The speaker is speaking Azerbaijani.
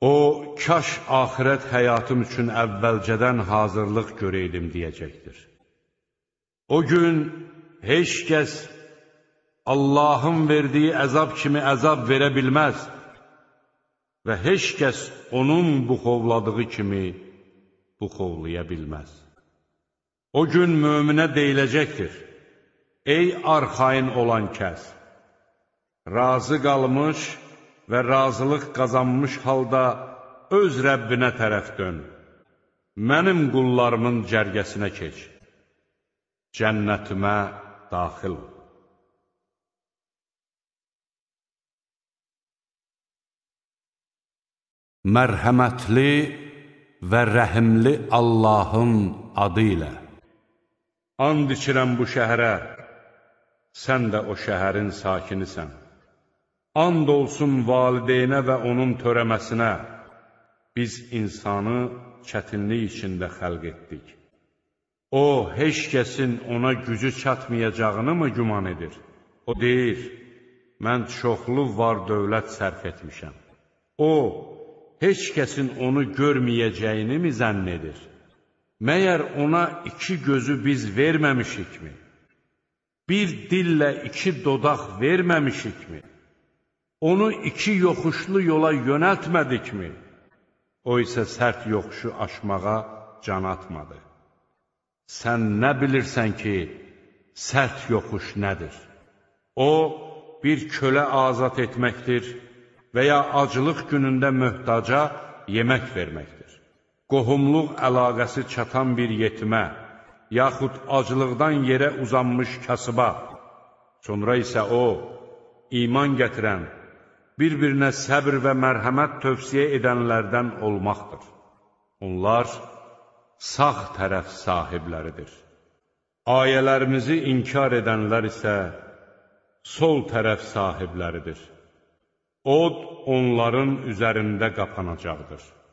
O, kaş axirət həyatım üçün əvvəlcədən hazırlıq görəydim deyəcəkdir. O gün heç kəs Allahın verdiyi əzab kimi əzab verə bilməz və heç kəs onun buxovladığı kimi buxovlaya bilməz. O gün möminə deyiləcəkdir: ey arxayın olan kəs, razı qalmış və razılıq qazanmış halda öz Rəbbinə tərəf dön, mənim qullarımın cərgəsinə keç, cənnətimə daxil ol. Mərhəmətli və rəhimli Allahın adı ilə. And içirəm bu şəhərə, sən də o şəhərin sakinisən. And olsun valideynə və onun törəməsinə, biz insanı çətinlik içində xəlq etdik. O, heç kəsin ona gücü çatmayacağını mı güman edir? O deyir, mən çoxlu var dövlət sərf etmişəm. O, heç kəsin onu görməyəcəyini mi zənn edir? Məyər ona iki gözü biz verməmişikmi? Bir dillə iki dodaq verməmişikmi? Onu iki yoxuşlu yola yönəltmədikmi? O isə sərt yoxuşu aşmağa can atmadı. Sən nə bilirsən ki, sərt yoxuş nədir? O, bir kölə azad etməkdir və ya acılıq günündə möhtaca yemək verməkdir. Qohumluq əlaqəsi çatan bir yetimə, yaxud acılıqdan yerə uzanmış kasıba, sonra isə o, iman gətirən, bir-birinə səbr və mərhəmət tövsiyə edənlərdən olmaqdır. Onlar sağ tərəf sahibləridir. Ayələrimizi inkar edənlər isə sol tərəf sahibləridir. Od onların üzərində qapanacaqdır.